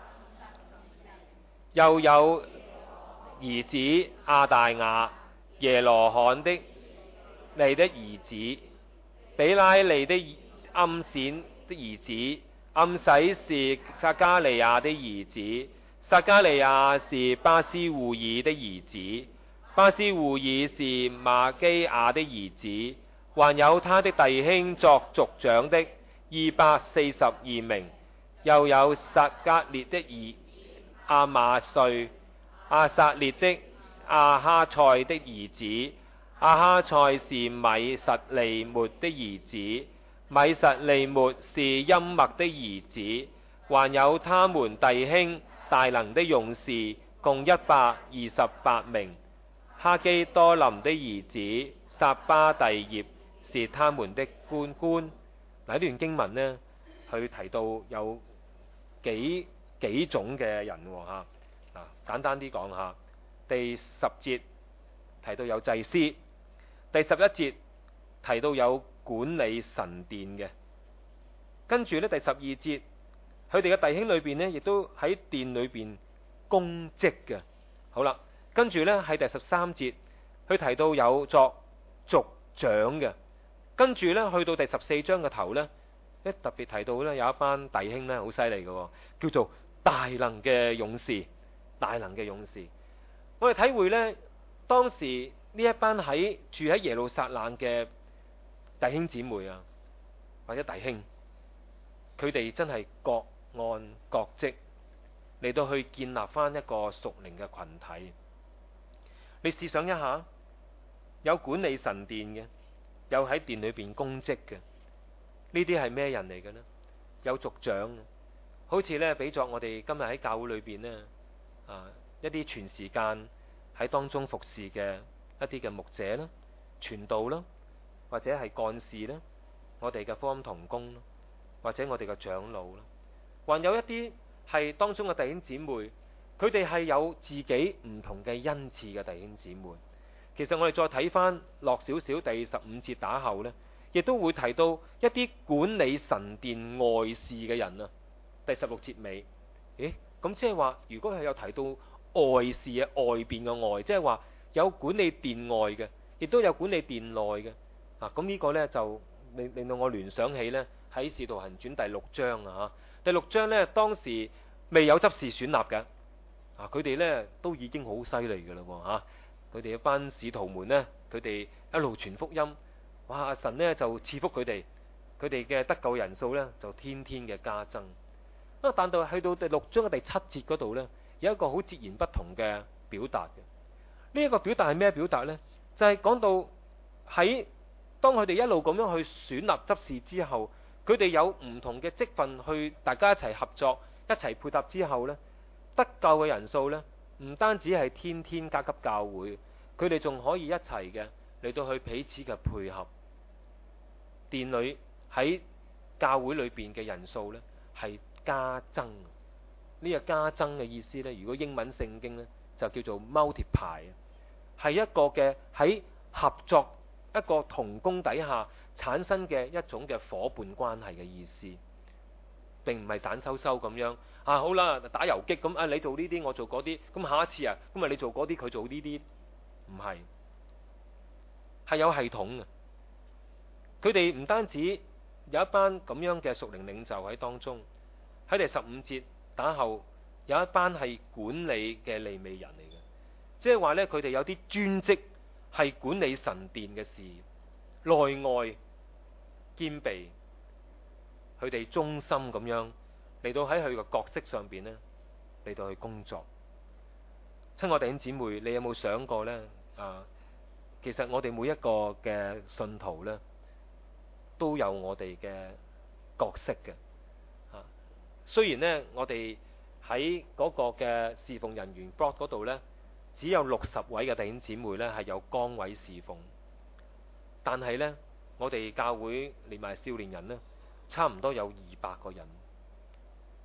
又有兒子亞大雅，耶羅罕的利的兒子，比拉利的暗閃的兒子，暗洗是撒加利亞的兒子，撒加利亞是巴斯戶爾的兒子，巴斯戶爾是瑪基亞的兒子。還有他的弟兄作族長的二百四十二名，又有撒加列的兒亞瑪稅、亞撒列的亞哈賽的兒子，亞哈賽是米實利末的兒子，米實利末是音默的兒子。還有他們弟兄大能的勇士共一百二十八名，哈基多林的兒子撒巴第葉是他們的官官。嗱，呢段經文呢，佢提到有幾幾種嘅人喎嚇。嗱，簡單啲講下，第十節提到有祭司，第十一節提到有管理神殿嘅，跟住呢，第十二節，佢哋嘅弟兄裏邊呢，亦都喺殿裏邊供職嘅。好啦，跟住呢，喺第十三節，佢提到有作族長嘅。跟住咧，去到第十四章嘅頭呢，一特別提到呢，有一班弟兄呢，好犀利嘅，叫做大能嘅勇士。大能嘅勇士，我哋體會呢，當時呢一班喺住喺耶路撒冷嘅弟兄姊妹啊，或者弟兄，佢哋真係各按各職嚟到去建立翻一個屬靈嘅群體。你試想一下，有管理神殿嘅，有喺殿裏邊供職嘅，呢啲係咩人嚟嘅呢？有族長，好似呢，比作我哋今日喺教會裏邊呢，啊一啲全時間喺當中服侍嘅一啲嘅牧者啦、傳道啦，或者係幹事啦，我哋嘅福音同工啦，或者我哋嘅長老啦，還有一啲係當中嘅弟兄姊妹，佢哋係有自己唔同嘅恩賜嘅弟兄姊妹。其實我哋再睇翻落少少第十五節打後呢，亦都會提到一啲管理神殿外事嘅人啊。第十六節尾，誒，咁即係話，如果係有提到外事嘅外邊嘅外，即係話有管理殿外嘅，亦都有管理殿內嘅。啊，咁呢個呢，就令令到我聯想起呢，喺《使徒行傳》第六章啊，第六章呢，當時未有執事選立嘅，啊，佢哋呢都已經好犀利㗎啦喎嚇。佢哋一班使徒們呢，佢哋一路傳福音，哇！神呢就賜福佢哋，佢哋嘅得救人數呢就天天嘅加增。啊，但到去到第六章嘅第七節嗰度呢，有一個好截然不同嘅表達嘅。呢一個表達係咩表達呢？就係講到喺當佢哋一路咁樣去選立執事之後，佢哋有唔同嘅職份去大家一齊合作、一齊配搭之後呢，得救嘅人數呢，唔單止係天天加給教會，佢哋仲可以一齊嘅嚟到去彼此嘅配合。殿裏喺教會裏邊嘅人數呢係加增，呢、這個加增嘅意思呢，如果英文聖經呢，就叫做 multiply， 係一個嘅喺合作一個同工底下產生嘅一種嘅伙伴關係嘅意思，並唔係散收收咁樣啊。好啦，打游擊咁啊，你做呢啲，我做嗰啲，咁下一次啊，咁啊你做嗰啲，佢做呢啲，唔係，係有系統嘅。佢哋唔單止有一班咁樣嘅屬靈領袖喺當中，喺第十五節打後有一班係管理嘅利未人嚟嘅，即係話呢，佢哋有啲專職係管理神殿嘅事，內外兼備，佢哋忠心咁樣嚟到喺佢個角色上邊呢，嚟到去工作。親愛弟兄姊妹，你有冇想過呢？啊，其實我哋每一個嘅信徒呢，都有我哋嘅角色嘅。啊，雖然呢，我哋喺嗰個嘅侍奉人員 board 嗰度呢，只有六十位嘅弟兄姊妹呢係有崗位侍奉，但係呢，我哋教會連埋少年人呢，差唔多有二百個人。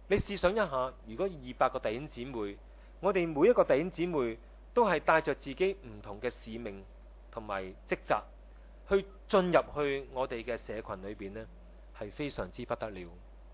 你試想一下，如果二百個弟兄姊妹，我哋每一個弟兄姊妹都係帶着自己唔同嘅使命同埋職責，去進入去我哋嘅社群裏邊呢，係非常之不得了。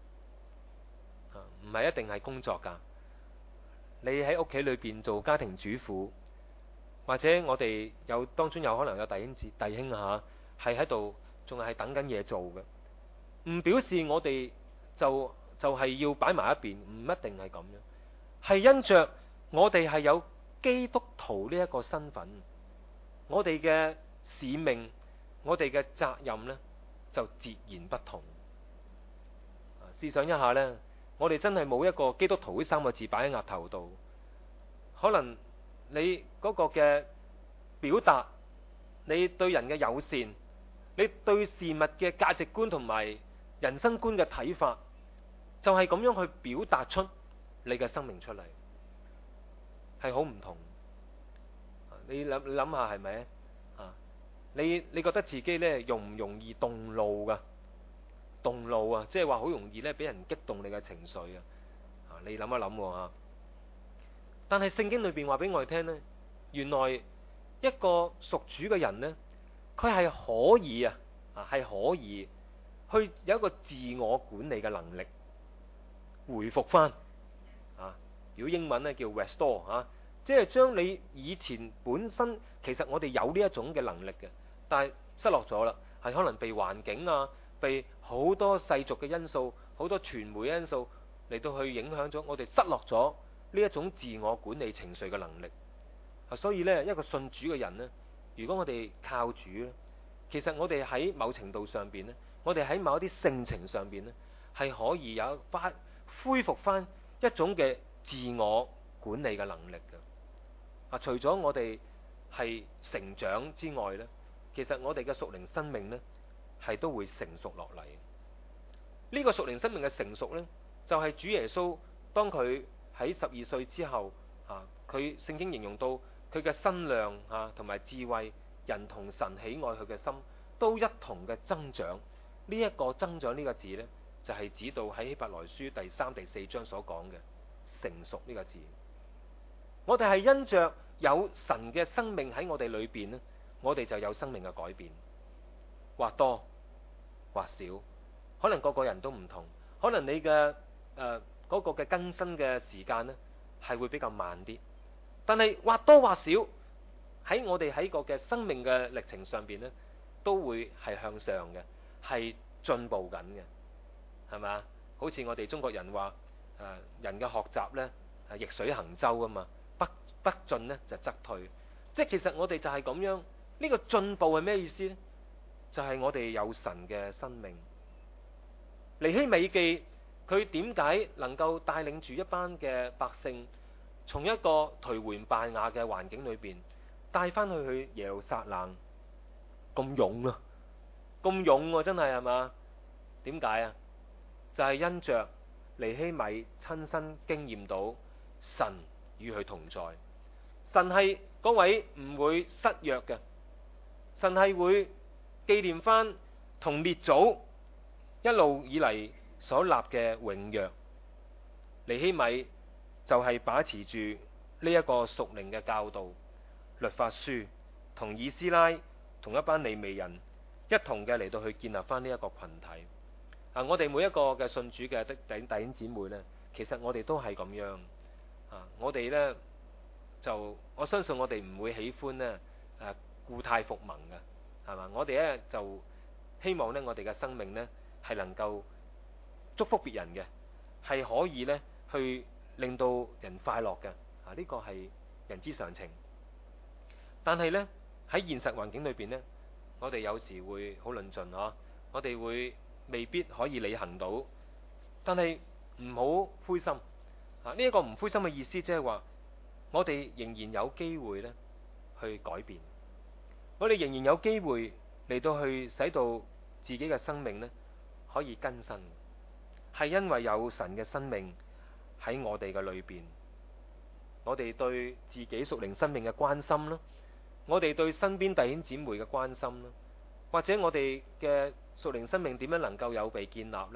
唔係一定係工作㗎，你喺屋企裏邊做家庭主婦，或者我哋有當中有可能有弟兄姊弟兄嚇係喺度仲係等緊嘢做嘅，唔表示我哋就就係要擺埋一邊，唔一定係咁樣，係因着我哋係有基督徒呢一個身份，我哋嘅使命，我哋嘅責任呢，就截然不同。試想一下呢，我哋真係冇一個基督徒呢三個字擺喺額頭度，可能你嗰個嘅表達，你對人嘅友善，你對事物嘅價值觀同埋人生觀嘅睇法，就係咁樣去表達出你嘅生命出嚟，係好唔同。你諗你諗下係咪啊？你你覺得自己呢容唔容易動怒噶？動怒啊，即係話好容易咧俾人激動你嘅情緒啊！啊，你諗一諗喎。但係聖經裏邊話俾我哋聽呢，原來一個屬主嘅人呢，佢係可以啊，啊係可以去有一個自我管理嘅能力，回復翻啊。如果英文呢叫 restore 啊，即係將你以前本身其實我哋有呢一種嘅能力嘅，但係失落咗啦，係可能被環境啊，被好多世俗嘅因素，好多傳媒因素嚟到去影響咗，我哋失落咗呢一種自我管理情緒嘅能力。啊，所以呢，一個信主嘅人呢，如果我哋靠主咧，其實我哋喺某程度上邊呢，我哋喺某一啲性情上邊呢，係可以有翻恢復翻一種嘅自我管理嘅能力嘅。啊，除咗我哋係成長之外呢，其實我哋嘅屬靈生命呢，係都會成熟落嚟。呢個屬靈生命嘅成熟呢，就係主耶穌當佢喺十二歲之後，啊，佢聖經形容到佢嘅身量啊同埋智慧，人同神喜愛佢嘅心都一同嘅增長。呢一個增長呢個字呢，就係指到喺希伯來書第三、第四章所講嘅成熟呢個字。我哋係因着有神嘅生命喺我哋裏邊呢，我哋就有生命嘅改變，或多或少，可能個個人都唔同，可能你嘅誒嗰個嘅更新嘅時間呢係會比較慢啲，但係或多或少喺我哋喺個嘅生命嘅歷程上邊呢，都會係向上嘅，係進步緊嘅，係咪？好似我哋中國人話誒、呃、人嘅學習呢係逆水行舟啊嘛，不不進呢就則退，即係其實我哋就係咁樣。呢個進步係咩意思呢？就係我哋有神嘅生命。尼希米記佢點解能夠帶領住一班嘅百姓，從一個頹垣敗瓦嘅環境裏邊帶翻去去耶路撒冷，咁勇啊，咁勇啊，真係係嘛？點解啊？就係因着尼希米親身經驗到神與佢同在，神係嗰位唔會失約嘅。神係會紀念翻同列祖一路以嚟所立嘅永約。尼希米就係把持住呢一個屬靈嘅教導、律法書，同以斯拉同一班利未人一同嘅嚟到去建立翻呢一個群體。啊，我哋每一個嘅信主嘅弟弟兄姊妹呢，其實我哋都係咁樣。啊，我哋呢，就我相信我哋唔會喜歡呢。誒故態復萌嘅，係嘛？我哋咧就希望咧，我哋嘅生命咧係能夠祝福別人嘅，係可以咧去令到人快樂嘅。啊，呢個係人之常情。但係咧喺現實環境裏邊咧，我哋有時會好論盡嗬，我哋會未必可以履行到。但係唔好灰心。啊，呢一個唔灰心嘅意思，即係話我哋仍然有機會咧去改變。我哋仍然有機會嚟到去使到自己嘅生命呢可以更新，係因為有神嘅生命喺我哋嘅裏邊。我哋對自己屬靈生命嘅關心啦，我哋對身邊弟兄姊妹嘅關心啦，或者我哋嘅屬靈生命點樣能夠有被建立呢？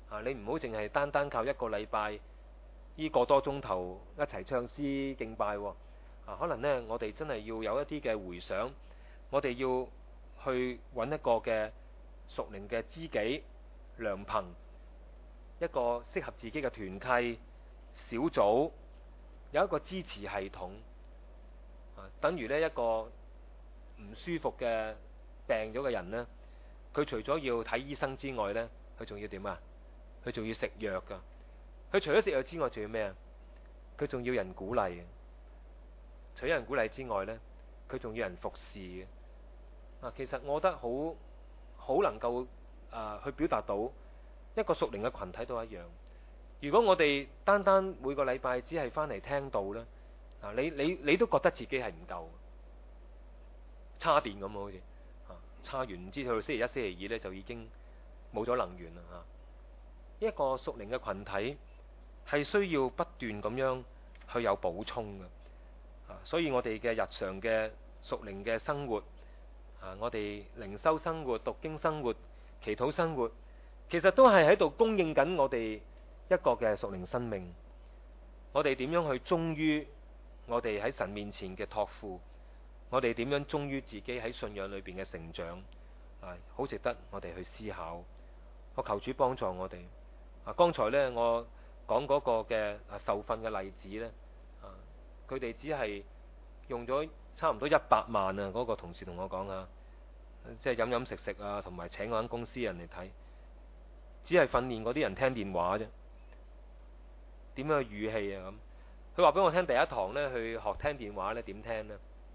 啊，你唔好淨係單單靠一個禮拜呢個多鐘頭一齊唱詩敬拜喎。啊，可能呢，我哋真係要有一啲嘅回想，我哋要去揾一個嘅屬靈嘅知己良朋，一個適合自己嘅團契小組，有一個支持系統。啊，等於呢一個唔舒服嘅病咗嘅人呢，佢除咗要睇醫生之外呢，佢仲要點啊？佢仲要食藥噶。佢除咗食藥之外，仲要咩啊？佢仲要人鼓勵。除咗人鼓勵之外呢，佢仲要人服侍嘅。啊，其實我覺得好好能夠啊去表達到一個屬靈嘅群體都一樣。如果我哋單單每個禮拜只係翻嚟聽道呢，啊，你你你都覺得自己係唔夠，叉電咁好似啊，叉完唔知去到星期一、星期二呢，就已經冇咗能源啦嚇。一個屬靈嘅群體係需要不斷咁樣去有補充嘅。啊，所以我哋嘅日常嘅屬靈嘅生活，啊，我哋靈修生活、讀經生活、祈禱生活，其實都係喺度供應緊我哋一個嘅屬靈生命。我哋點樣去忠於我哋喺神面前嘅託付？我哋點樣忠於自己喺信仰裏邊嘅成長？啊，好值得我哋去思考。我求主幫助我哋。啊，剛才呢，我講嗰個嘅啊受訓嘅例子呢。啊，佢哋只係用咗差唔多一百萬啊！嗰個同事同我講啊，即係飲飲食食啊，同埋請嗰間公司人嚟睇，只係訓練嗰啲人聽電話啫。點樣去語氣啊？咁佢話俾我聽，第一堂呢，去學聽電話呢，點聽呢？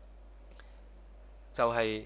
就係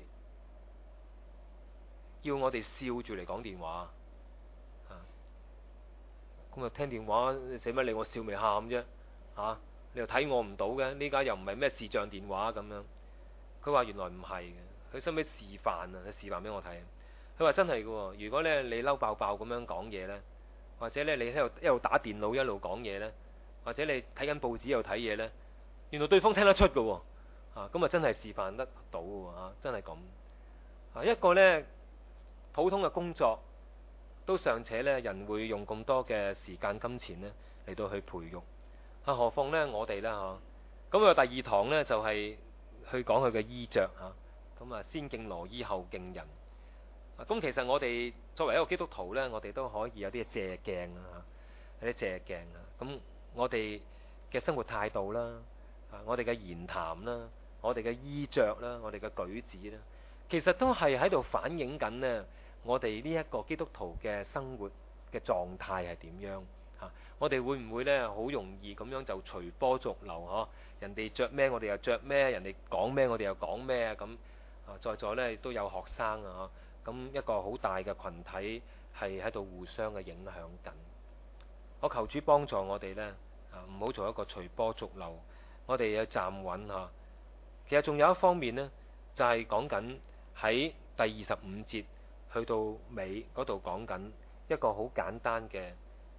要我哋笑住嚟講電話啊！咁啊，聽電話使乜理我笑未喊啫？嚇！你又睇我唔到嘅，呢家又唔係咩視像電話咁樣。佢話原來唔係嘅，佢收尾示範啊，佢示範俾我睇。佢話真係嘅喎，如果咧你嬲爆爆咁樣講嘢呢，或者咧你喺度一路打電腦一路講嘢呢，或者你睇緊報紙又睇嘢呢，原來對方聽得出嘅喎。啊，咁啊真係示範得到嘅喎，啊，真係咁。啊，一個呢普通嘅工作都尚且呢，人會用咁多嘅時間金錢呢嚟到去培育。啊，何況呢？我哋呢？嚇，咁啊第二堂呢，就係、是、去講佢嘅衣着嚇，咁啊先敬羅衣後敬人。啊，咁其實我哋作為一個基督徒呢，我哋都可以有啲借鏡啊，有啲借鏡啊。咁我哋嘅生活態度啦，啊，我哋嘅言談啦，我哋嘅衣着啦，我哋嘅舉止啦，其實都係喺度反映緊呢，我哋呢一個基督徒嘅生活嘅狀態係點樣？嚇！我哋會唔會呢？好容易咁樣就隨波逐流嗬？人哋着咩我哋又着咩，人哋講咩我哋又講咩啊？咁啊，在座呢都有學生啊，咁一個好大嘅群體係喺度互相嘅影響緊。我求主幫助我哋呢，啊，唔好做一個隨波逐流，我哋要站穩嚇。其實仲有一方面呢，就係講緊喺第二十五節去到尾嗰度講緊一個好簡單嘅。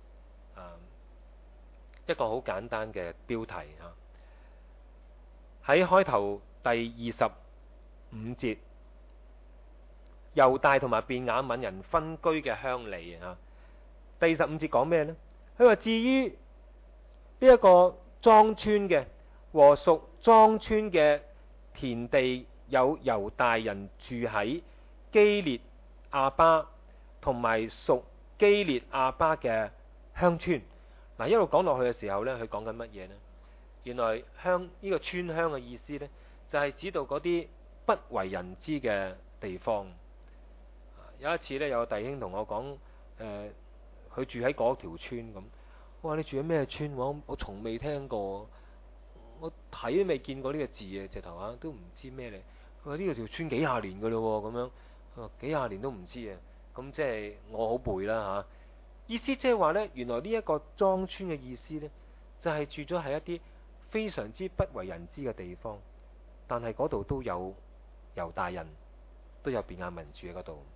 一個好簡單嘅標題啊！喺開頭第二十五節，猶大同埋便雅憫人分居嘅鄉里啊！第二十五節講咩呢？佢話至於呢一個莊村嘅和屬莊村嘅田地，有猶大人住喺基列亞巴同埋屬基列亞巴嘅鄉村。嗱，一路講落去嘅時候呢，佢講緊乜嘢呢？原來鄉呢、這個村鄉嘅意思呢，就係、是、指到嗰啲不為人知嘅地方。有一次呢，有個弟兄同我講，誒、呃，佢住喺嗰條村咁。我話你住喺咩村？我我從未聽過，我睇都未見過呢個字啊！直頭啊，都唔知咩嚟。佢話呢個條村幾廿年噶咯，咁樣，啊，幾廿年都唔知啊！咁即係我好背啦吓。意思即係話呢，原來呢一個莊村嘅意思呢，就係、是、住咗喺一啲非常之不為人知嘅地方，但係嗰度都有猶大人，都有便雅憫住喺嗰度。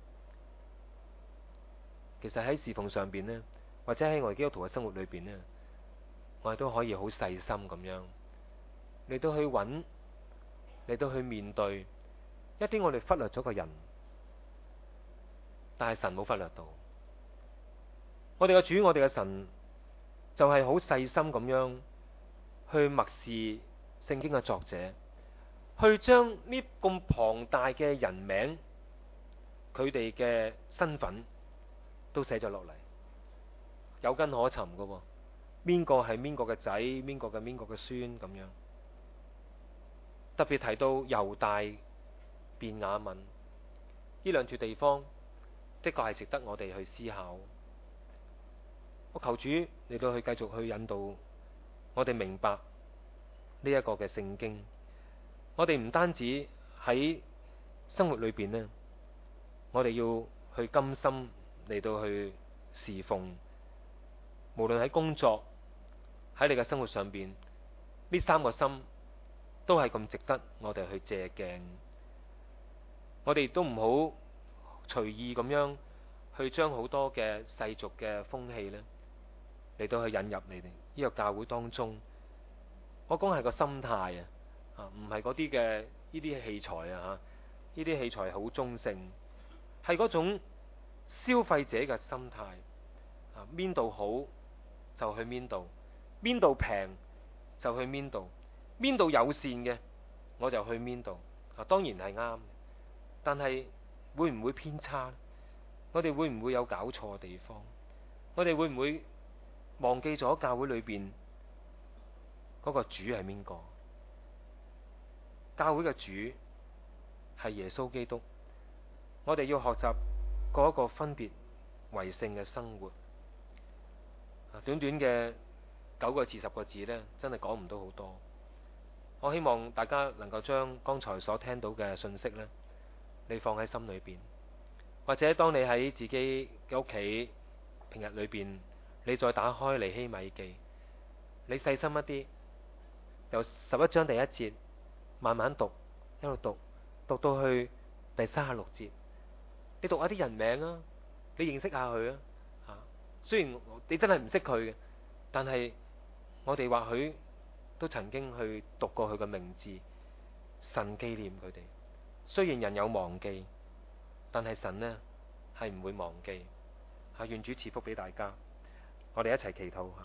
其實喺侍奉上邊呢，或者喺我哋基督徒嘅生活裏邊呢，我哋都可以好細心咁樣嚟到去揾，嚟到去面對一啲我哋忽略咗嘅人，但係神冇忽略到。 我哋嘅主，我哋嘅神就係好細心咁樣去默視聖經嘅作者，去將呢咁龐大嘅人名，佢哋嘅身份都寫咗落嚟，有根可尋嘅喎。邊個係邊個嘅仔，邊個嘅邊個嘅孫咁樣。特別提到猶大、便雅憫呢兩處地方，的確係值得我哋去思考。我求主嚟到去繼續去引導我哋明白呢一個嘅聖經。我哋唔單止喺生活裏邊呢，我哋要去甘心嚟到去侍奉，無論喺工作，喺你嘅生活上邊，呢三個心都係咁值得我哋去借鏡。我哋都唔好隨意咁樣去將好多嘅世俗嘅風氣呢嚟到去引入你哋呢個教會當中。我講係個心態啊，啊唔係嗰啲嘅呢啲器材啊吓，呢啲器材好中性，係嗰種消費者嘅心態啊，邊度好就去邊度，邊度平就去邊度，邊度友善嘅我就去邊度啊。當然係啱，但係會唔會偏差？我哋會唔會有搞錯嘅地方？我哋會唔會忘記咗教會裏邊嗰個主係邊個？教會嘅主係耶穌基督。我哋要學習過一個分別為聖嘅生活。短短嘅九個字十個字呢，真係講唔到好多。我希望大家能夠將剛才所聽到嘅信息呢，你放喺心裏邊，或者當你喺自己嘅屋企平日裏邊，你再打開尼希米記，你細心一啲，由十一章第一節慢慢讀，一路讀，讀到去第三十六節，你讀下啲人名啊，你認識下佢啊。吓，雖然你真係唔識佢嘅，但係我哋或許都曾經去讀過佢嘅名字，神紀念佢哋。雖然人有忘記，但係神呢係唔會忘記。吓，願主賜福俾大家，我哋一齊祈禱。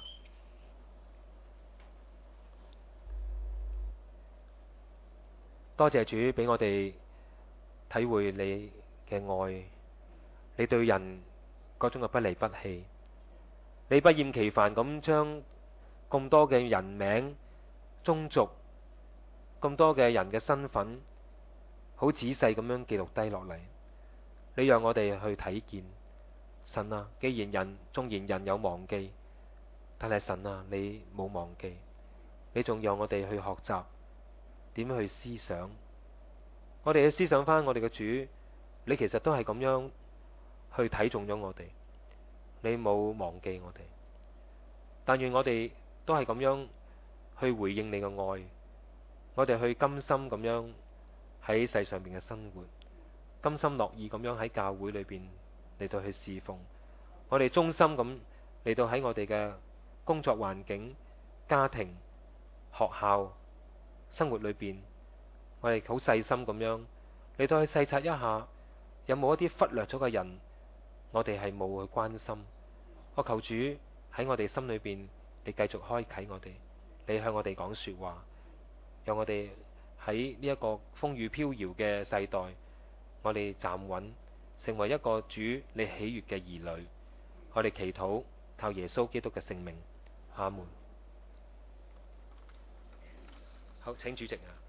多謝主俾我哋體會你嘅愛，你對人嗰種嘅不離不棄，你不厭其煩咁將咁多嘅人名、宗族、咁多嘅人嘅身份，好仔細咁樣記錄低落嚟。你讓我哋去睇見，神啊，既然人縱然人有忘記，但係神啊，你冇忘記，你仲讓我哋去學習點樣去思想。我哋去思想翻我哋嘅主，你其實都係咁樣去睇中咗我哋，你冇忘記我哋。但願我哋都係咁樣去回應你嘅愛，我哋去甘心咁樣喺世上邊嘅生活，甘心樂意咁樣喺教會裏邊嚟到去侍奉。我哋忠心咁嚟到喺我哋嘅工作環境、家庭、學校、生活裏邊，我哋好細心咁樣嚟到去細察一下，有冇一啲忽略咗嘅人，我哋係冇去關心。我求主喺我哋心裏邊，你繼續開啟我哋，你向我哋講說話，讓我哋喺呢一個風雨飄搖嘅世代，我哋站穩，成為一個主你喜悅嘅兒女。我哋祈禱，靠耶穌基督嘅聖名，阿門。好，請主席啊。